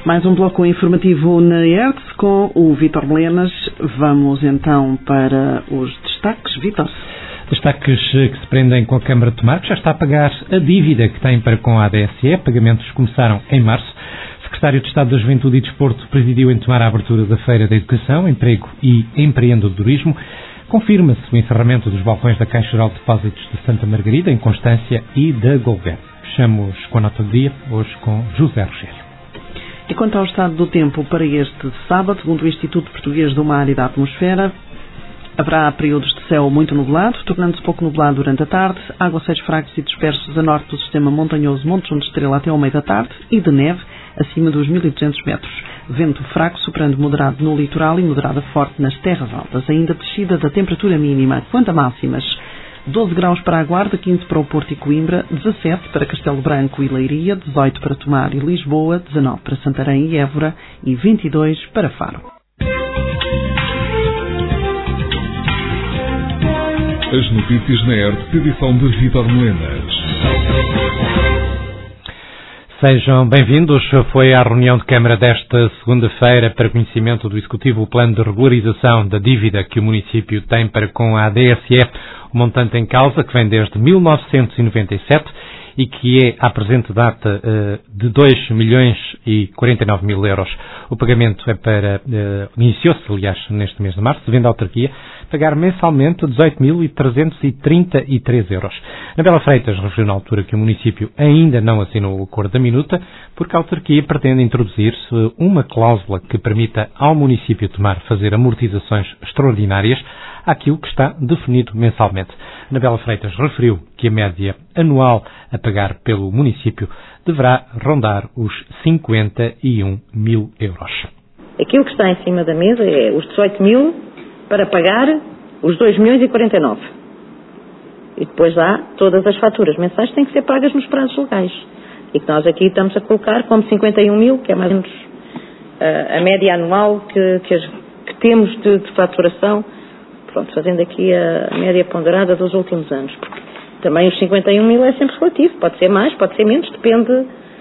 Mais um bloco informativo na ERTS com o Vítor Lenas. Vamos então para os destaques. Vítor. Destaques que se prendem com a Câmara de Tomar, que já está a pagar a dívida que tem para com a ADSE. Pagamentos começaram em março. O Secretário de Estado da Juventude e Desporto presidiu em Tomar a abertura da Feira da Educação, Emprego e Empreendedorismo. Confirma-se o encerramento dos balcões da Caixa Geral de Depósitos de Santa Margarida, em Constância, e da Golver. Fechamos com a nota do dia, hoje com José Rogério. E quanto ao estado do tempo para este sábado, segundo o Instituto Português do Mar e da Atmosfera, haverá períodos de céu muito nublado, tornando-se pouco nublado durante a tarde, aguaceiros fracos e dispersos a norte do sistema montanhoso Monte Junto Estrela até ao meio da tarde e de neve acima dos 1.200 metros. Vento fraco, soprando moderado no litoral e moderada forte nas terras altas. Ainda descida da temperatura mínima. Quanto a máximas, 12 graus para a Guarda, 15 para o Porto e Coimbra, 17 para Castelo Branco e Leiria, 18 para Tomar e Lisboa, 19 para Santarém e Évora e 22 para Faro. As notícias na ERTS, edição de Vítor Lenas. Sejam bem-vindos. Foi à reunião de Câmara desta segunda-feira para conhecimento do Executivo o plano de regularização da dívida que o município tem para com a ADSE, o montante em causa que vem desde 1997 e que é, à presente data, de 2.049.000 euros. O pagamento é para, iniciou-se, aliás, neste mês de março, devendo à autarquia pagar mensalmente 18.333 euros. Anabela Freitas referiu na altura que o município ainda não assinou o acordo da minuta, porque a autarquia pretende introduzir-se uma cláusula que permita ao município tomar fazer amortizações extraordinárias àquilo que está definido mensalmente. Anabela Freitas referiu que a média anual a pagar pelo município deverá rondar os 51.000 euros. Aquilo que está em cima da mesa é os 18.000 para pagar os 2.049. E depois há todas as faturas mensais que têm que ser pagas nos prazos legais. E que nós aqui estamos a colocar como 51.000, que é mais ou menos a média anual que temos de faturação. Pronto, fazendo aqui a média ponderada dos últimos anos. Porque também os 51.000 é sempre relativo. Pode ser mais, pode ser menos, depende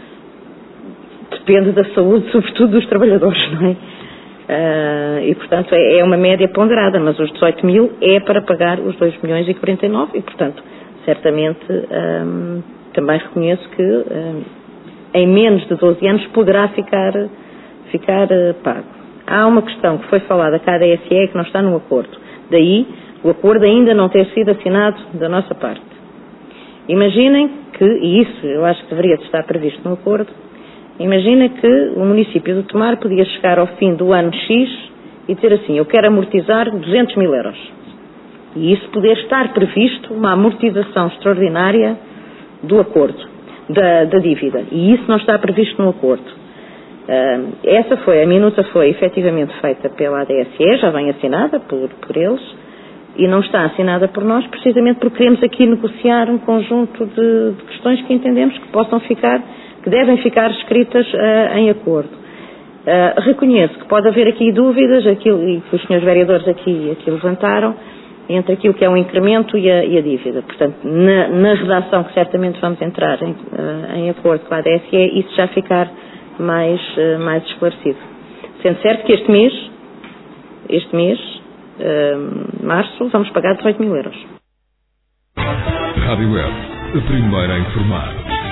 da saúde, sobretudo dos trabalhadores, não é? E, portanto, é uma média ponderada, mas os 18.000 é para pagar os 2.049 e, portanto, certamente também reconheço que em menos de 12 anos poderá ficar pago. Há uma questão que foi falada cá da ADSE que não está no acordo. Daí, o acordo ainda não ter sido assinado da nossa parte. Imaginem que, e isso eu acho que deveria estar previsto no acordo, imagina que o município de Tomar podia chegar ao fim do ano X e dizer assim, eu quero amortizar 200.000 euros. E isso poder estar previsto, uma amortização extraordinária do acordo, da dívida. E isso não está previsto no acordo. A minuta foi efetivamente feita pela ADSE, já vem assinada por eles, e não está assinada por nós, precisamente porque queremos aqui negociar um conjunto de questões que entendemos que devem ficar escritas em acordo. Reconheço que pode haver aqui dúvidas, aquilo e que os senhores vereadores aqui levantaram, entre aquilo que é um incremento e a dívida. Portanto, na redação que certamente vamos entrar em acordo com a ADSE, isso já ficar mais esclarecido. Sendo certo que este mês, março, vamos pagar 18.000 euros. Rádio ERTS, a primeira a informar.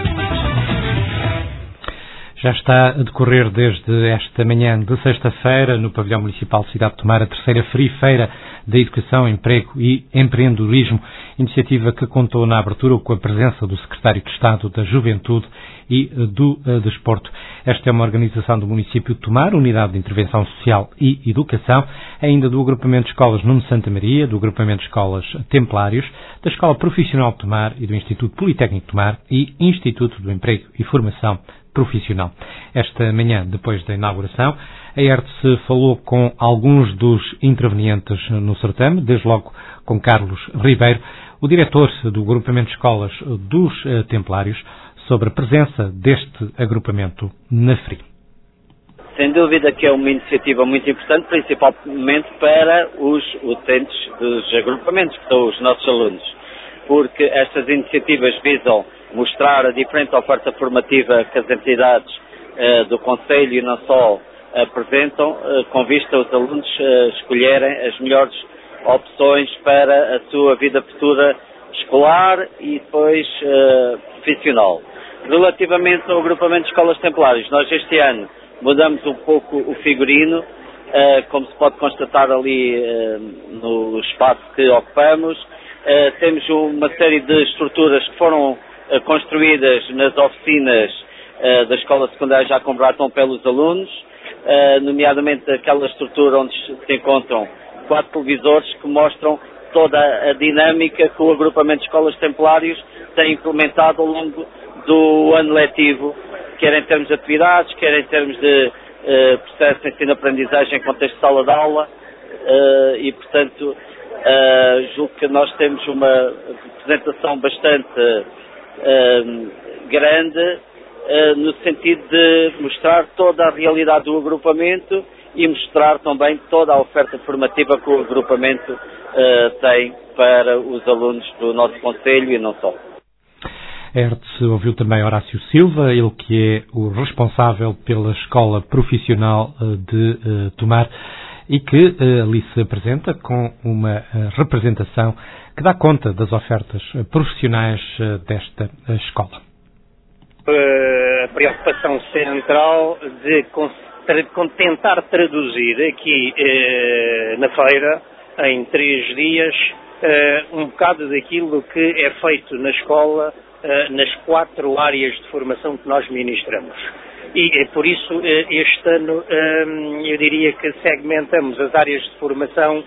Já está a decorrer desde esta manhã de sexta-feira no Pavilhão Municipal de Cidade de Tomar a terceira Feira da Educação, Emprego e Empreendedorismo, iniciativa que contou na abertura com a presença do Secretário de Estado da Juventude e do Desporto. Esta é uma organização do município de Tomar, Unidade de Intervenção Social e Educação, ainda do Agrupamento de Escolas Nuno Santa Maria, do Agrupamento de Escolas Templários, da Escola Profissional de Tomar e do Instituto Politécnico de Tomar e Instituto do Emprego e Formação Profissional. Esta manhã, depois da inauguração, a ERTS falou com alguns dos intervenientes no certame, desde logo com Carlos Ribeiro, o diretor do Agrupamento de Escolas dos Templários, sobre a presença deste agrupamento na FRI. Sem dúvida que é uma iniciativa muito importante, principalmente para os utentes dos agrupamentos, que são os nossos alunos, porque estas iniciativas visam mostrar a diferente oferta formativa que as entidades do Conselho e não só apresentam, com vista aos alunos escolherem as melhores opções para a sua vida futura escolar e depois profissional. Relativamente ao agrupamento de escolas templárias, nós este ano mudamos um pouco o figurino, como se pode constatar ali no espaço que ocupamos. Temos uma série de estruturas que foram construídas nas oficinas da Escola Secundária Jacob Bratton pelos alunos, nomeadamente aquela estrutura onde se encontram 4 televisores que mostram toda a dinâmica que o agrupamento de escolas templários tem implementado ao longo do ano letivo, quer em termos de atividades, quer em termos de processo de ensino-aprendizagem em contexto de sala de aula, e portanto julgo que nós temos uma representação bastante grande no sentido de mostrar toda a realidade do agrupamento e mostrar também toda a oferta formativa que o agrupamento tem para os alunos do nosso concelho e não só. ERTS ouviu também Horácio Silva, ele que é o responsável pela Escola Profissional de Tomar e que ali se apresenta com uma representação que dá conta das ofertas profissionais desta escola. A preocupação central de tentar traduzir aqui na feira, em 3 dias, um bocado daquilo que é feito na escola, nas 4 áreas de formação que nós ministramos. E por isso, este ano, eu diria que segmentamos as áreas de formação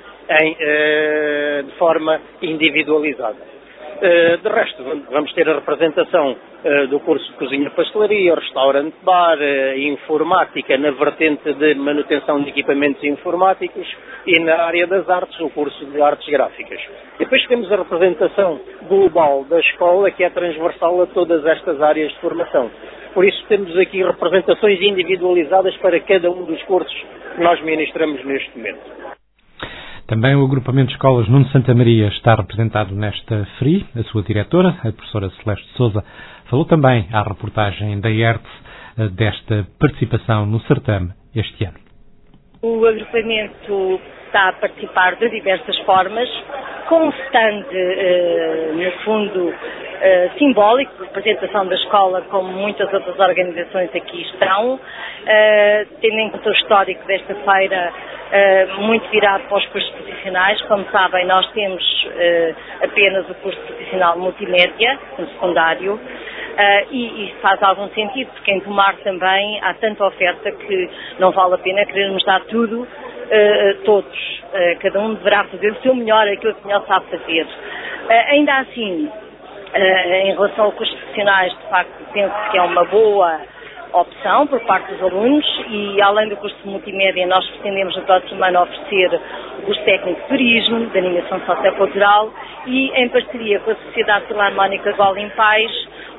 de forma individualizada. De resto, vamos ter a representação do curso de cozinha, pastelaria, restaurante, bar, informática, na vertente de manutenção de equipamentos informáticos e na área das artes, o curso de artes gráficas. Depois temos a representação global da escola, que é transversal a todas estas áreas de formação. Por isso temos aqui representações individualizadas para cada um dos cursos que nós ministramos neste momento. Também o agrupamento de escolas Nuno Santa Maria está representado nesta FRI. A sua diretora, a professora Celeste Sousa, falou também à reportagem da ERTS desta participação no certame este ano. O agrupamento está a participar de diversas formas, com um stand, no fundo, simbólico, de representação da escola, como muitas outras organizações aqui estão, tendo em conta o histórico desta feira, muito virado para os cursos profissionais. Como sabem, nós temos apenas o curso profissional multimédia, no secundário, e faz algum sentido, porque em Tomar também há tanta oferta que não vale a pena querermos dar tudo, todos. Cada um deverá fazer o seu melhor, aquilo que melhor sabe fazer. Ainda assim, em relação a cursos profissionais, de facto, penso que é uma boa opção por parte dos alunos e, além do curso de multimédia, nós pretendemos no próximo ano oferecer o curso técnico de turismo, de animação sociocultural e, em parceria com a Sociedade Filarmónica Golem Pais,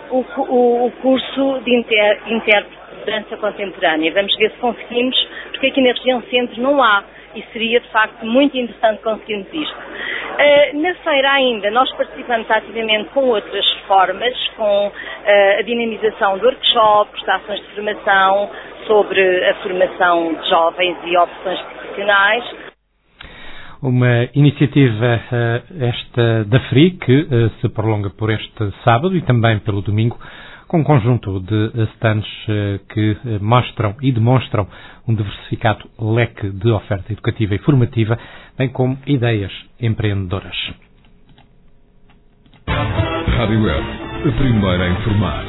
o curso de intérprete de dança contemporânea. Vamos ver se conseguimos, porque aqui na região centro não há e seria, de facto, muito interessante conseguirmos isto. Na feira ainda, nós participamos ativamente com outras formas, com a dinamização de workshops, de ações de formação, sobre a formação de jovens e opções profissionais. Uma iniciativa esta da FRI que se prolonga por este sábado e também pelo domingo, com um conjunto de stands que mostram e demonstram um diversificado leque de oferta educativa e formativa, bem como ideias empreendedoras. Rádio Web, a primeira a informar.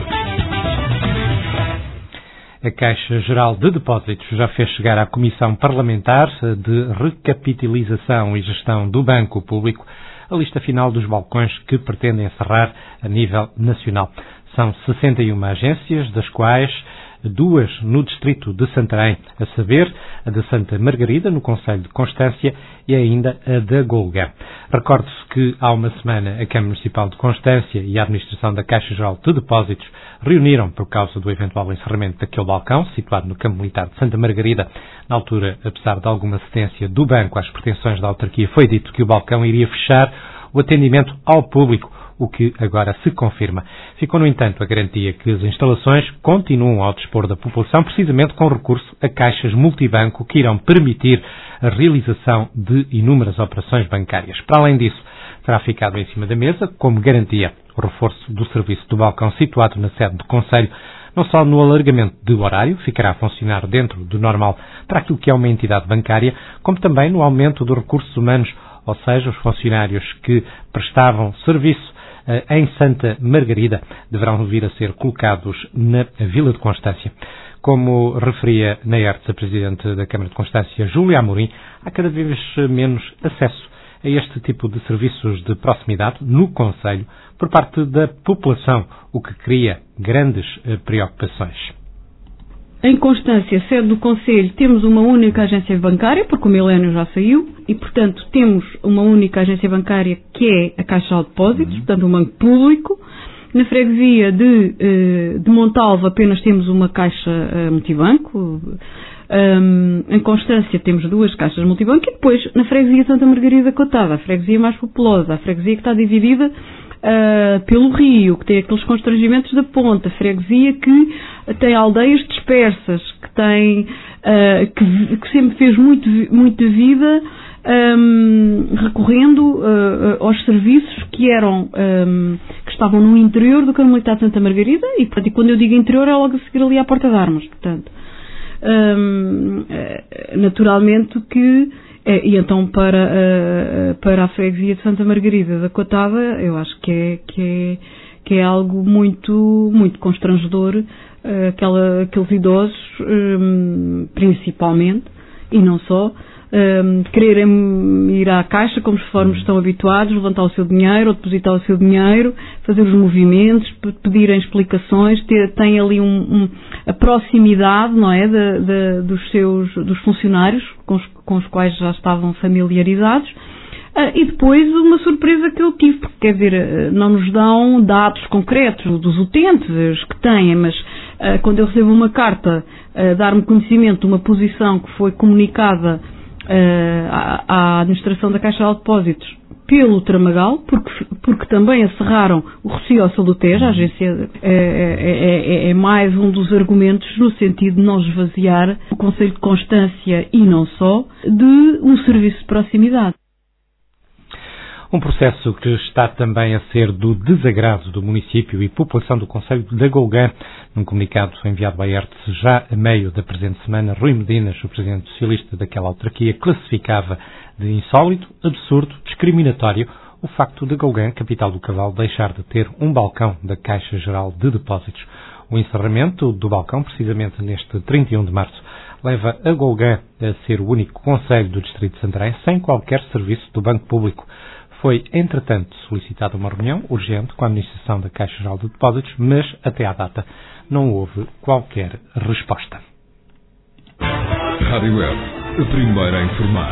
A Caixa Geral de Depósitos já fez chegar à Comissão Parlamentar de Recapitalização e Gestão do Banco Público a lista final dos balcões que pretendem encerrar a nível nacional. São 61 agências, das quais 2 no distrito de Santarém, a saber, a de Santa Margarida, no concelho de Constância, e ainda a da Golgã. Recorde-se que há uma semana a Câmara Municipal de Constância e a Administração da Caixa Geral de Depósitos reuniram por causa do eventual encerramento daquele balcão, situado no campo militar de Santa Margarida. Na altura, apesar de alguma cedência do banco às pretensões da autarquia, foi dito que o balcão iria fechar o atendimento ao público o que agora se confirma. Ficou, no entanto, a garantia que as instalações continuam ao dispor da população, precisamente com recurso a caixas multibanco que irão permitir a realização de inúmeras operações bancárias. Para além disso, terá ficado em cima da mesa, como garantia, o reforço do serviço do balcão situado na sede do Conselho, não só no alargamento do horário, ficará a funcionar dentro do normal para aquilo que é uma entidade bancária, como também no aumento dos recursos humanos, ou seja, os funcionários que prestavam serviço em Santa Margarida deverão vir a ser colocados na Vila de Constância. Como referia na ERTS a Presidente da Câmara de Constância, Júlia Amorim, há cada vez menos acesso a este tipo de serviços de proximidade no Conselho por parte da população, o que cria grandes preocupações. Em Constância, sede do Conselho, temos uma única agência bancária, porque o Milénio já saiu, e, portanto, temos uma única agência bancária que é a Caixa de Depósitos, portanto, um banco público. Na freguesia de Montalvo apenas temos uma caixa multibanco. Em Constância temos 2 caixas multibanco e depois na freguesia de Santa Margarida Cotada, a freguesia mais populosa, a freguesia que está dividida pelo rio, que tem aqueles constrangimentos da ponta, a freguesia que tem aldeias dispersas, que tem que sempre fez muita vida recorrendo aos serviços que estavam no interior do Carmelitado de Santa Margarida e, portanto, quando eu digo interior é logo a seguir ali à Porta de Armas, portanto. Naturalmente que e então para a freguesia de Santa Margarida da Cotada eu acho que é algo muito, muito constrangedor aqueles idosos principalmente e não só quererem ir à caixa conforme estão habituados, levantar o seu dinheiro ou depositar o seu dinheiro, fazer os movimentos, pedirem explicações, têm ali a proximidade, não é, dos funcionários com os quais já estavam familiarizados. E depois uma surpresa que eu tive, porque quer dizer, não nos dão dados concretos dos utentes que têm, mas quando eu recebo uma carta dar-me conhecimento de uma posição que foi comunicada à administração da Caixa de Depósitos pelo Tramagal, porque também acerraram o Rocio ao Salutejo, a agência é mais um dos argumentos no sentido de não esvaziar o Conselho de Constância e não só, de um serviço de proximidade. Um processo que está também a ser do desagrado do município e população do Concelho de Golgã. Num comunicado enviado à ERTS já a meio da presente semana, Rui Medinas, o presidente socialista daquela autarquia, classificava de insólito, absurdo, discriminatório o facto de Golgã, capital do Cavalo, deixar de ter um balcão da Caixa Geral de Depósitos. O encerramento do balcão, precisamente neste 31 de março, leva a Golgã a ser o único concelho do distrito de Santarém sem qualquer serviço do Banco Público. Foi, entretanto, solicitada uma reunião urgente com a administração da Caixa Geral de Depósitos, mas, até à data, não houve qualquer resposta. Rádio Web, a primeira a informar.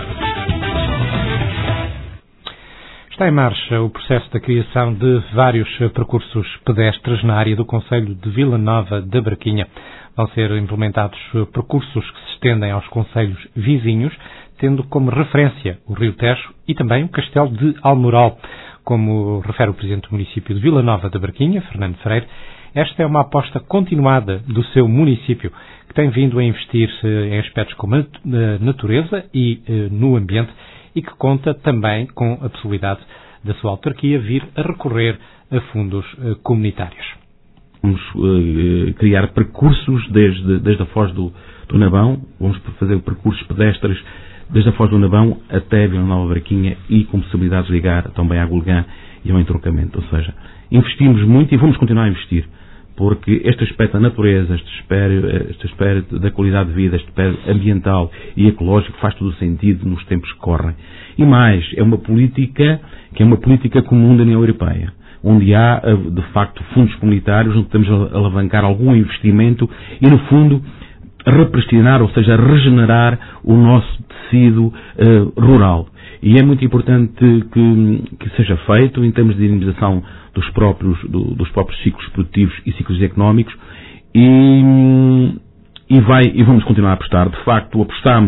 Está em marcha o processo da criação de vários percursos pedestres na área do concelho de Vila Nova da Barquinha. Vão ser implementados percursos que se estendem aos concelhos vizinhos, tendo como referência o Rio Tejo e também o Castelo de Almoral. Como refere o Presidente do município de Vila Nova da Barquinha, Fernando Freire, esta é uma aposta continuada do seu município, que tem vindo a investir em aspectos como a natureza e no ambiente e que conta também com a possibilidade da sua autarquia vir a recorrer a fundos comunitários. Vamos criar percursos desde a Foz do Nabão, vamos fazer percursos pedestres desde a Foz do Nabão até Vila Nova Barquinha e com possibilidades de ligar também à Golgã e ao entroncamento. Ou seja, investimos muito e vamos continuar a investir, porque este aspecto da natureza, este aspecto da qualidade de vida, este aspecto ambiental e ecológico faz todo o sentido nos tempos que correm. E mais, é uma política que é uma política comum da União Europeia, onde há, de facto, fundos comunitários, onde temos a alavancar algum investimento e, no fundo, repressionar, ou seja, regenerar o nosso tecido rural. E é muito importante que seja feito em termos de dinamização dos próprios ciclos produtivos e ciclos económicos e vamos continuar a apostar. De facto, apostamos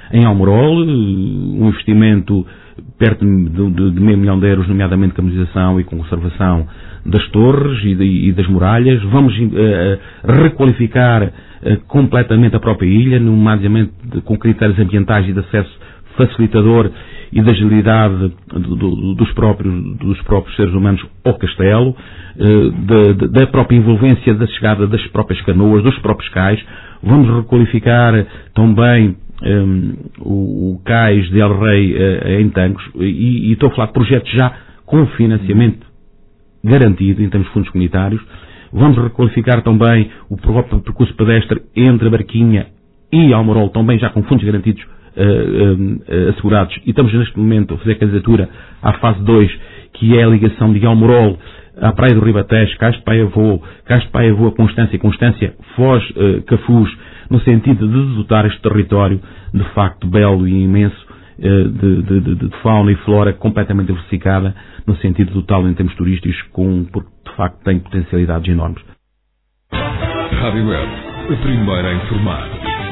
em Almorol, um investimento perto de meio milhão de euros, nomeadamente canalização e conservação das torres e das muralhas. Vamos requalificar completamente a própria ilha, nomeadamente com critérios ambientais e de acesso facilitador e de agilidade dos próprios seres humanos ao castelo, da própria envolvência da chegada das próprias canoas, dos próprios cais. Vamos requalificar também o cais de El Rei em Tancos, e estou a falar de projetos já com financiamento garantido em termos de fundos comunitários. Vamos requalificar também o próprio percurso pedestre entre a Barquinha e Almorol, também já com fundos garantidos assegurados, e estamos neste momento a fazer a candidatura à fase 2, que é a ligação de Almorol à Praia do Ribatejo, Cais de Paiavô, Constância, Foz, Cafuz, no sentido de dotar este território de facto belo e imenso de fauna e flora completamente diversificada, no sentido de dotá-lo em termos turísticos, porque de facto tem potencialidades enormes. Rádio Web, a primeira a informar.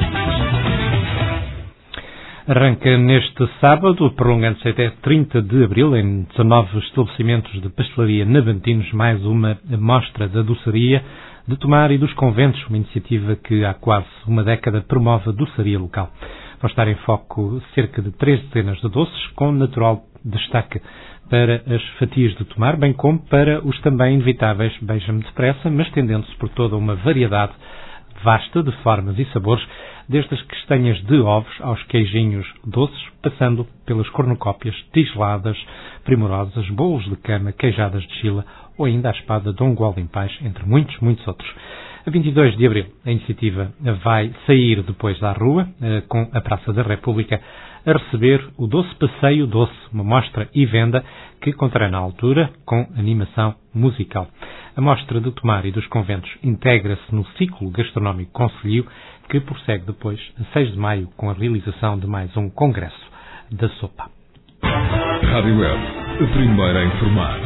Arranca neste sábado, prolongando-se até 30 de abril, em 19 estabelecimentos de pastelaria navantinos, mais uma mostra da doçaria de Tomar e dos Conventos, uma iniciativa que há quase uma década promove a doçaria local. Vão estar em foco cerca de 3 dezenas de doces, com natural destaque para as fatias de Tomar, bem como para os também inevitáveis beija-me depressa, mas tendendo-se por toda uma variedade vasta de formas e sabores, desde as castanhas de ovos aos queijinhos doces, passando pelas cornucópias, tigeladas primorosas, bolos de cama, queijadas de Chila ou ainda a espada de Dongual em Paz, entre muitos, muitos outros. A 22 de abril, a iniciativa vai sair depois à rua, com a Praça da República, a receber o Doce Passeio Doce, uma mostra e venda que contará na altura com animação musical. A mostra de Tomar e dos Conventos integra-se no ciclo gastronómico Concelhio, que prossegue depois, a 6 de maio, com a realização de mais um congresso da sopa. Rádio Web, a primeira a informar.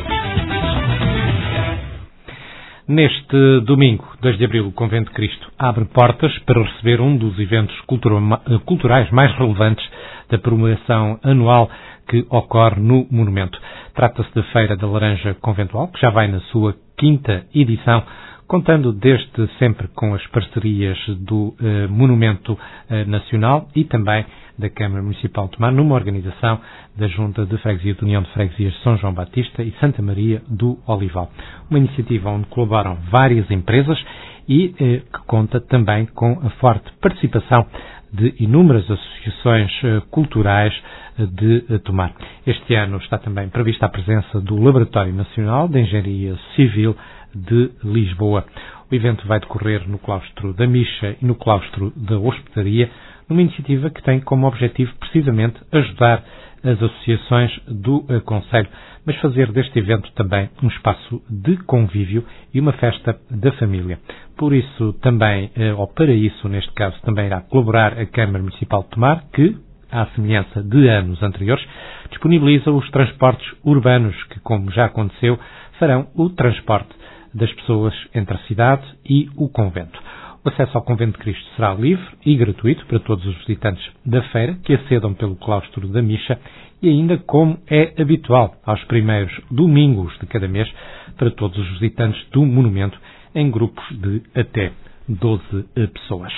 Neste domingo, 2 de abril, o Convento de Cristo abre portas para receber um dos eventos culturais mais relevantes da programação anual que ocorre no Monumento. Trata-se da Feira da Laranja Conventual, que já vai na sua 5ª edição, contando desde sempre com as parcerias do Monumento Nacional e também da Câmara Municipal de Tomar, numa organização da Junta de Freguesia da União de Freguesias de São João Batista e Santa Maria do Olival. Uma iniciativa onde colaboram várias empresas e que conta também com a forte participação de inúmeras associações culturais de Tomar. Este ano está também prevista a presença do Laboratório Nacional de Engenharia Civil de Lisboa. O evento vai decorrer no claustro da Micha e no claustro da Hospedaria, numa iniciativa que tem como objetivo precisamente ajudar as associações do Concelho, mas fazer deste evento também um espaço de convívio e uma festa da família. Por isso também, ou para isso neste caso, também irá colaborar a Câmara Municipal de Tomar, que, à semelhança de anos anteriores, disponibiliza os transportes urbanos que, como já aconteceu, farão o transporte das pessoas entre a cidade e o convento. O acesso ao Convento de Cristo será livre e gratuito para todos os visitantes da feira que acedam pelo claustro da Micha e ainda, como é habitual, aos primeiros domingos de cada mês, para todos os visitantes do monumento em grupos de até 12 pessoas.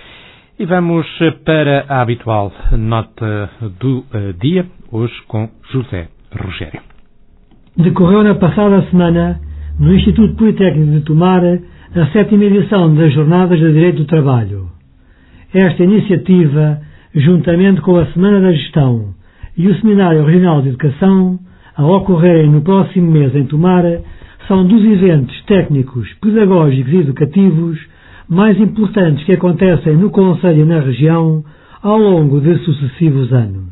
E vamos para a habitual nota do dia, hoje com José Rogério. Decorreu na passada semana, no Instituto Politécnico de Tomar, a 7ª edição das Jornadas de Direito do Trabalho. Esta iniciativa, juntamente com a Semana da Gestão e o Seminário Regional de Educação, a ocorrerem no próximo mês em Tomar, são dos eventos técnicos, pedagógicos e educativos mais importantes que acontecem no Concelho e na região ao longo de sucessivos anos.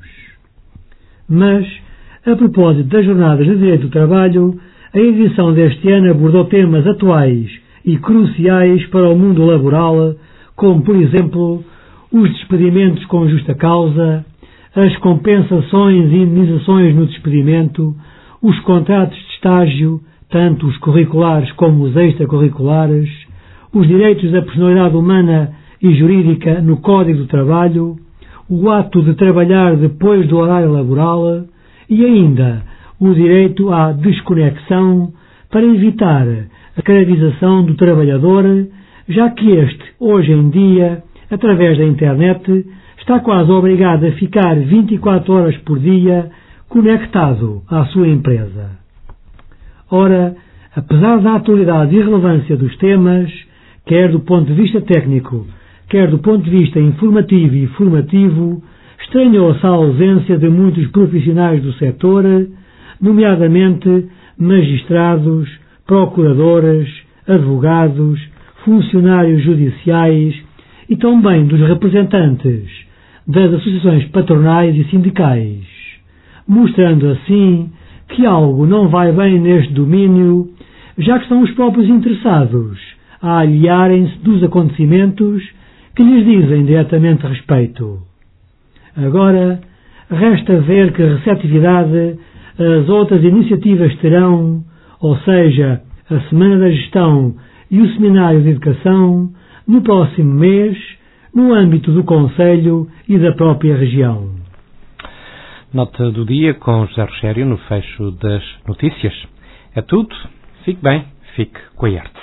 Mas, a propósito das Jornadas de Direito do Trabalho, a edição deste ano abordou temas atuais e cruciais para o mundo laboral, como, por exemplo, os despedimentos com justa causa, as compensações e indenizações no despedimento, os contratos de estágio, tanto os curriculares como os extracurriculares, os direitos da personalidade humana e jurídica no Código do Trabalho, o ato de trabalhar depois do horário laboral e ainda o direito à desconexão para evitar a escravização do trabalhador, já que este, hoje em dia, através da internet, está quase obrigado a ficar 24 horas por dia conectado à sua empresa. Ora, apesar da atualidade e relevância dos temas, quer do ponto de vista técnico, quer do ponto de vista informativo e formativo, estranhou-se a ausência de muitos profissionais do setor, nomeadamente magistrados, procuradores, advogados, funcionários judiciais e também dos representantes das associações patronais e sindicais, mostrando assim que algo não vai bem neste domínio, já que são os próprios interessados a aliarem-se dos acontecimentos que lhes dizem diretamente respeito. Agora, resta ver que receptividade as outras iniciativas terão, ou seja, a Semana da Gestão e o Seminário de Educação, no próximo mês, no âmbito do Conselho e da própria região. Nota do dia com José Rogério no fecho das notícias. É tudo. Fique bem, fique com a IERTE.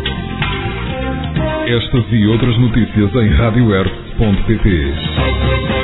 Estas e outras notícias em radioerte.pt.